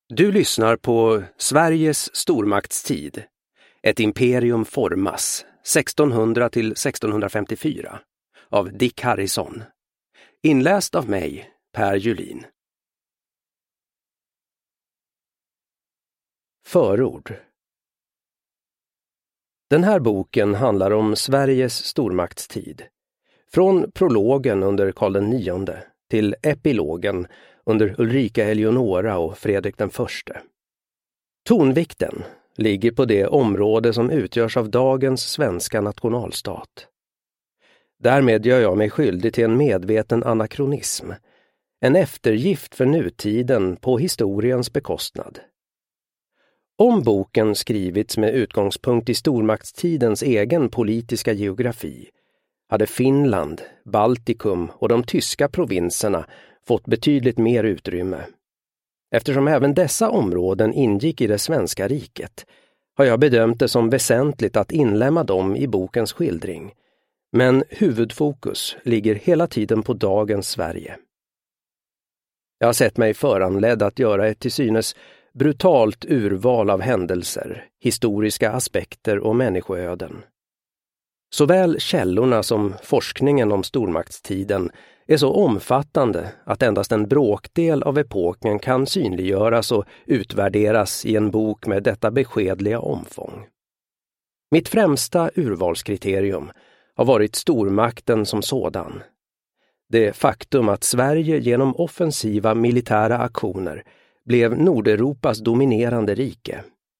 Du lyssnar på Sveriges stormaktstid. Ett imperium formas 1600 till 1654 av Dick Harrison. Inläst av mig, Per Julin. Förord. Den här boken handlar om Sveriges stormaktstid. Från prologen under Karl IX till epilogen under Ulrika Eleonora och Fredrik den förste. Tonvikten ligger på det område som utgörs av dagens svenska nationalstat. Därmed gör jag mig skyldig till en medveten anakronism, en eftergift för nutiden på historiens bekostnad. Om boken skrivits med utgångspunkt i stormaktstidens egen politiska geografi hade Finland, Baltikum och de tyska provinserna fått betydligt mer utrymme. Eftersom även dessa områden ingick i det svenska riket har jag bedömt det som väsentligt att inlämna dem i bokens skildring. Men huvudfokus ligger hela tiden på dagens Sverige. Jag har sett mig föranledd att göra ett till synes brutalt urval av händelser, historiska aspekter och människoöden. Såväl källorna som forskningen om stormaktstiden är så omfattande att endast en bråkdel av epoken kan synliggöras och utvärderas i en bok med detta beskedliga omfång. Mitt främsta urvalskriterium har varit stormakten som sådan. Det faktum att Sverige genom offensiva militära aktioner blev Nordeuropas dominerande rike.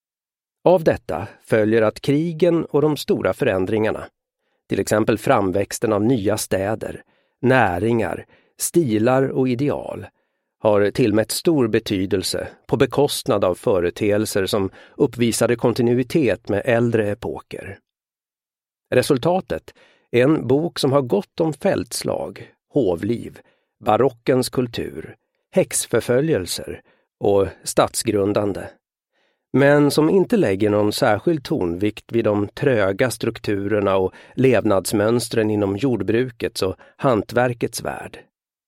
Av detta följer att krigen och de stora förändringarna, till exempel framväxten av nya städer, näringar, stilar och ideal, har tillmätt stor betydelse på bekostnad av företeelser som uppvisade kontinuitet med äldre epoker. Resultatet är en bok som har gått om fältslag, hovliv, barockens kultur, häxförföljelser och statsgrundande, men som inte lägger någon särskild tonvikt vid de tröga strukturerna och levnadsmönstren inom jordbrukets och hantverkets värld.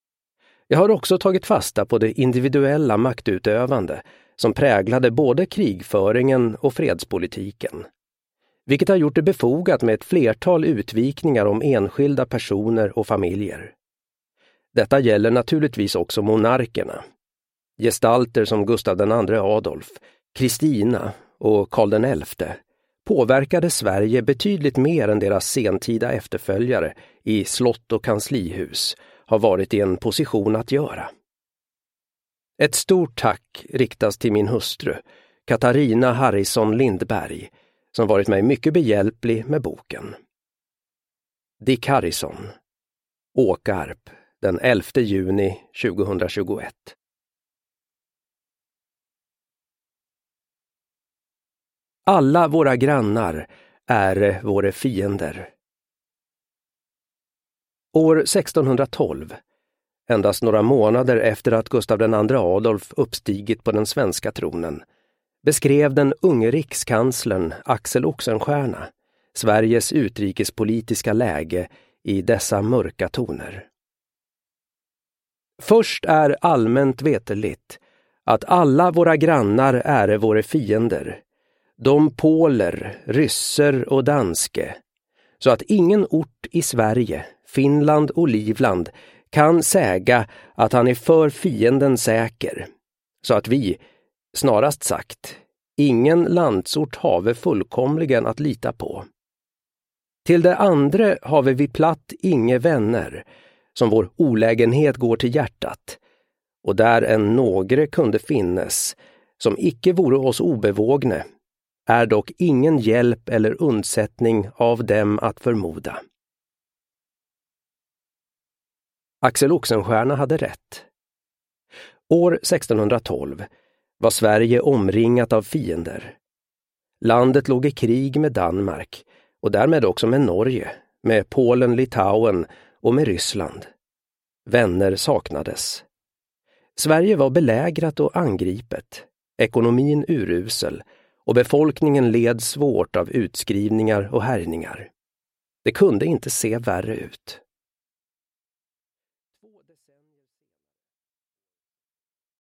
Jag har också tagit fasta på det individuella maktutövande som präglade både krigföringen och fredspolitiken, vilket har gjort det befogat med ett flertal utvikningar om enskilda personer och familjer. Detta gäller naturligtvis också monarkerna. Gestalter som Gustav II Adolf, Kristina och Karl XI påverkade Sverige betydligt mer än deras sentida efterföljare i slott och kanslihus har varit i en position att göra. Ett stort tack riktas till min hustru, Katarina Harrison Lindberg, som varit mig mycket behjälplig med boken. Dick Harrison, Åkarp, den 11 juni 2021. Alla våra grannar är våra fiender. År 1612, endast några månader efter att Gustav II Adolf uppstigit på den svenska tronen, beskrev den unge rikskanslern Axel Oxenstierna Sveriges utrikespolitiska läge i dessa mörka toner. Först är allmänt veterligt att alla våra grannar är våra fiender, de poler, rysser och danske, så att ingen ort i Sverige, Finland och Livland kan säga att han är för fienden säker, så att vi, snarast sagt, ingen landsort have fullkomligen att lita på. Till det andra have vi platt inge vänner, som vår olägenhet går till hjärtat, och där en någre kunde finnes, som icke vore oss obevågne, är dock ingen hjälp eller undsättning av dem att förmoda. Axel Oxenstierna hade rätt. År 1612 var Sverige omringat av fiender. Landet låg i krig med Danmark och därmed också med Norge, med Polen, Litauen och med Ryssland. Vänner saknades. Sverige var belägrat och angripet, ekonomin urusel och befolkningen led svårt av utskrivningar och härjningar. Det kunde inte se värre ut.